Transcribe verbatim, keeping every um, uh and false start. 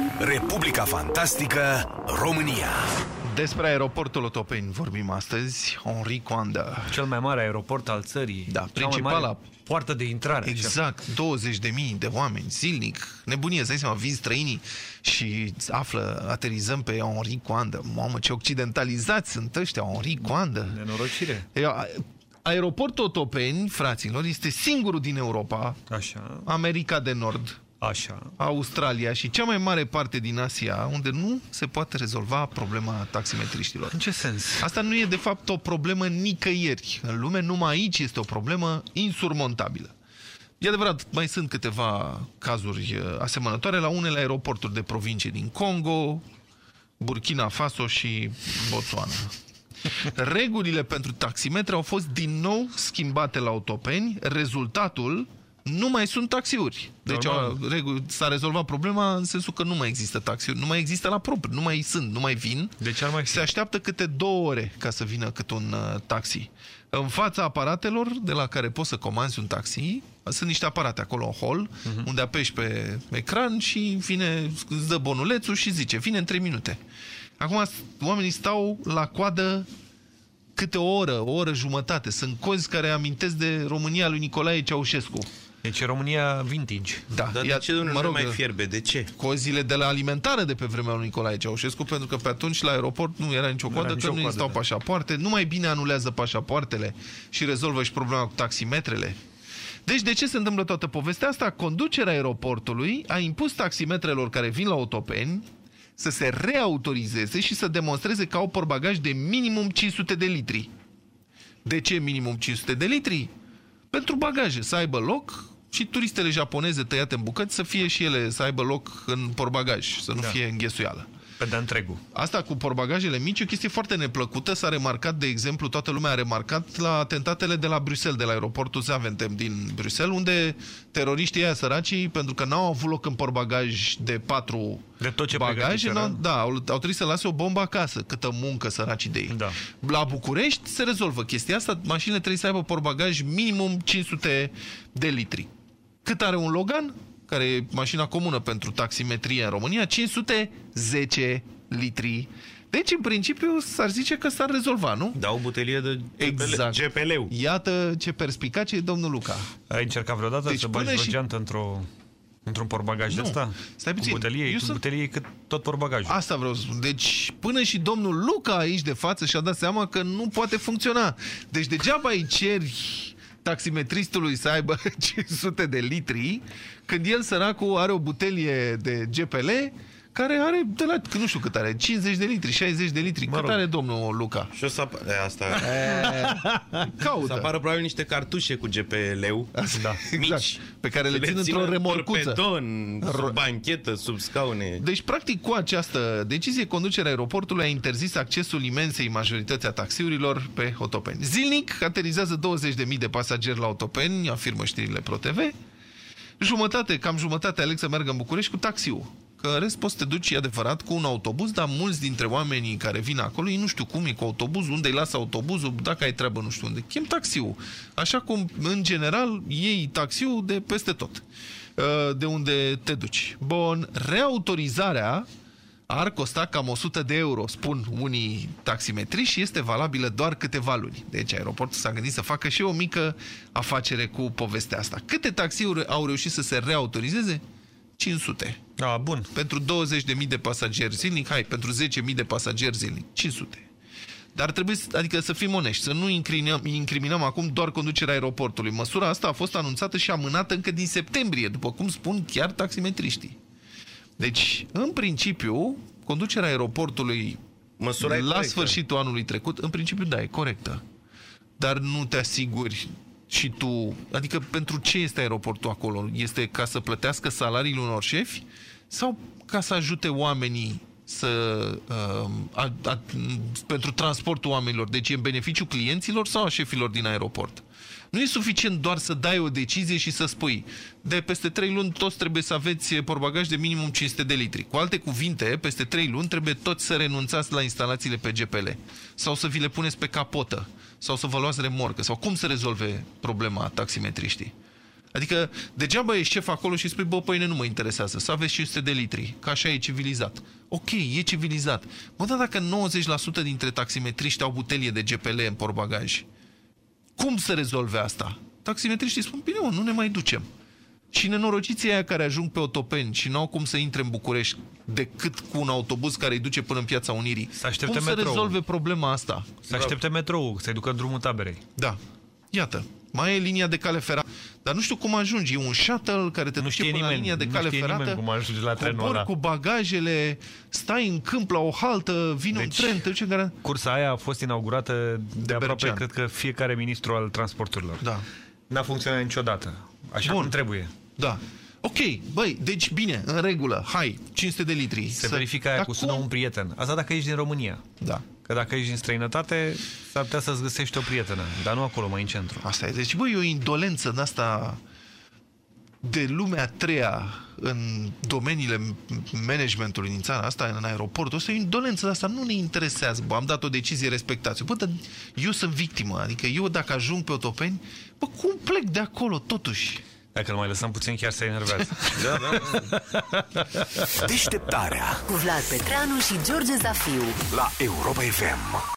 Republica Fantastică România. Despre aeroportul Otopeni vorbim astăzi. Henri Coandă. Cel mai mare aeroport al țării. Da, principala poartă de intrare. Exact, așa. douăzeci de mii de oameni zilnic. Nebunie, să dai seama, vin străinii și află, aterizăm pe Henri Coandă. Mamă, ce occidentalizați sunt ăștia, Henri Coandă. Nenorocire. Aeroportul Otopeni, fraților, este singurul din Europa, așa, America de Nord, așa, Australia și cea mai mare parte din Asia, unde nu se poate rezolva problema taximetriștilor. În ce sens? Asta nu e de fapt o problemă nicăieri în lume, numai aici este o problemă insurmontabilă. E adevărat, mai sunt câteva cazuri asemănătoare la unele aeroporturi de provincie din Congo, Burkina Faso și Botswana. Regulile pentru taximetre au fost din nou schimbate la Otopeni. Rezultatul, nu mai sunt taxiuri. Deci s-a rezolvat problema în sensul că nu mai există taxiuri, nu mai există la propriu, nu mai sunt, nu mai vin. Deci ar mai fi. Se așteaptă câte două ore ca să vină câte un uh, taxi. În fața aparatelor de la care poți să comanzi un taxi, sunt niște aparate acolo în hall, uh-huh. unde apeși pe ecran și vine, îți dă bonulețul și zice, vine în trei minute. Acum oamenii stau la coadă câte o oră, o oră jumătate. Sunt cozi care amintesc de România lui Nicolae Ceaușescu. Deci România vintage. Da. Dar de ce nu mă rog, mai fierbe? De ce? Cozile de la alimentară de pe vremea lui Nicolae Ceaușescu, pentru că pe atunci la aeroport nu era nicio coadă, că nu existau pașapoarte. Nu mai bine anulează pașapoartele și rezolvă și problema cu taximetrele. Deci de ce se întâmplă toată povestea asta? Conducerea aeroportului a impus taximetrelor care vin la Otopeni să se reautorizeze și să demonstreze că au portbagaj de minimum cinci sute de litri. De ce minimum cinci sute de litri? Pentru bagaje, să aibă loc și turistele japoneze tăiate în bucăți să fie și ele, să aibă loc în portbagaj, să nu da. fie înghesuială. Pe de întregul. Asta cu portbagajele mici e o chestie foarte neplăcută. S-a remarcat, de exemplu, toată lumea a remarcat la atentatele de la Bruxelles, de la aeroportul Zaventem din Bruxelles, unde teroriștii aia săracii, pentru că n-au avut loc în portbagaj de patru de tot ce bagaje, da, au, au trebuit să lase o bombă acasă. Câtă muncă săracii de ei. Da. La București se rezolvă chestia asta. Mașinile trebuie să aibă portbagaj minimum cinci sute de litri. Cât are un Logan? Care e mașina comună pentru taximetrie în România, cinci sute zece litri. Deci, în principiu, s-ar zice că s-ar rezolva, nu? Da, o butelie de exact. G P L-ul. Iată ce perspicace e domnul Luca. Ai încercat vreodată deci, să bagi și... o geantă într-o... într-un portbagaj de ăsta? Stai puțin. Butelie, sunt... butelie cât tot portbagajul. Asta vreau să spun. Deci, până și domnul Luca aici de față și-a dat seama că nu poate funcționa. Deci, degeaba îi ceri taximetristului să aibă cinci sute de litri, când el, săracul, are o butelie de G P L care are, de la, nu știu cât are, cincizeci de litri, șaizeci de litri. Mă cât rog. Are domnul Luca? Și o să apă... e, asta... E... Caută. Să apară probabil niște cartușe cu G P L-ul, da. Exact. Mici, pe care le, le țin într-o remorcuță. Beton, sub banchetă, sub scaune. Deci, practic, cu această decizie, conducerea aeroportului a interzis accesul imensei majorități a taxiurilor pe Otopeni. Zilnic aterizează douăzeci de mii de pasageri la Otopeni, afirmă știrile ProTV. Jumătate, cam jumătate aleg să meargă în București cu taxiul. Că în rest poți să te duci, e adevărat, cu un autobuz, dar mulți dintre oamenii care vin acolo, ei nu știu cum e cu autobuzul, unde îi lasă autobuzul, dacă ai treabă nu știu unde. Chem taxiul. Așa cum, în general, iei taxiul de peste tot. De unde te duci. Bun, reautorizarea ar costa cam o sută de euro, spun unii taximetriști, și este valabilă doar câteva luni. Deci aeroportul s-a gândit să facă și o mică afacere cu povestea asta. Câte taxiuri au reușit să se reautorizeze? cinci sute. Ah, bun. Pentru douăzeci de mii de pasageri zilnic, hai, pentru zece mii de pasageri zilnic, cinci sute. Dar trebuie, adică să fim onești, să nu incriminăm, incriminăm acum doar conducerea aeroportului. Măsura asta a fost anunțată și amânată încă din septembrie, după cum spun chiar taximetriștii. Deci, în principiu, conducerea aeroportului Măsura la corectă. Sfârșitul anului trecut, în principiu, da, e corectă. Dar nu te asiguri și tu, adică pentru ce este aeroportul acolo? Este ca să plătească salariile unor șefi sau ca să ajute oamenii să, uh, a, a, pentru transportul oamenilor? Deci e în beneficiu clienților sau a șefilor din aeroport? Nu e suficient doar să dai o decizie și să spui de peste trei luni toți trebuie să aveți portbagaj de minimum cinci sute de litri. Cu alte cuvinte, peste trei luni trebuie toți să renunțați la instalațiile pe G P L sau să vi le puneți pe capotă sau să vă luați remorcă sau cum să rezolve problema taximetriștii? Adică degeaba ești șef acolo și spui, bă, pâine nu mă interesează, să aveți cinci sute de litri, că așa e civilizat. Ok, e civilizat. Bă, dar dacă nouăzeci la sută dintre taximetriști au butelie de G P L în portbagaj, cum să rezolve asta? Taximetriștii spun, bine, mă, nu ne mai ducem. Și nenorociții aia care ajung pe Otopeni și n-au cum să intre în București decât cu un autobuz care îi duce până în Piața Unirii. Cum să metrou. rezolve problema asta? Să aștepte metrou, să-i ducă în drumul taberei. Da. Iată. Mai e linia de cale ferată. Dar nu știu cum ajungi. E un shuttle care te duce până nimeni, la linia de cale ferată. Cum ajungi la trenul ăla. Cu bagajele, stai în câmp la o haltă, vine deci, un tren, te duce în care... Cursa aia a fost inaugurată de, de aproape, Bercean. Cred că fiecare ministru al transporturilor. Da. N-a funcționat niciodată. Așa Bun. cum trebuie. Da. Ok, băi, deci bine, în regulă, hai, cinci sute de litri. Se să... verifică aia cu sună un prieten. Asta dacă ești din România. Da. Că dacă ești în străinătate, s-ar putea să-ți găsești o prietenă, dar nu acolo, mai în centru. Asta e. Deci, băi, e o indolență în asta de lumea a treia în domeniile managementului din țara asta, în aeroportul ăsta, e o indolență de asta, nu ne interesează. Bă, am dat o decizie, respectați-o. Bă, dar eu sunt victimă, adică eu dacă ajung pe Otopeni, bă, cum plec de acolo, totuși? Dacă îl mai lăsăm puțin, chiar se enervează. Da, da. Deșteptarea cu Vlad Petreanu și George Zafiu la Europa F M.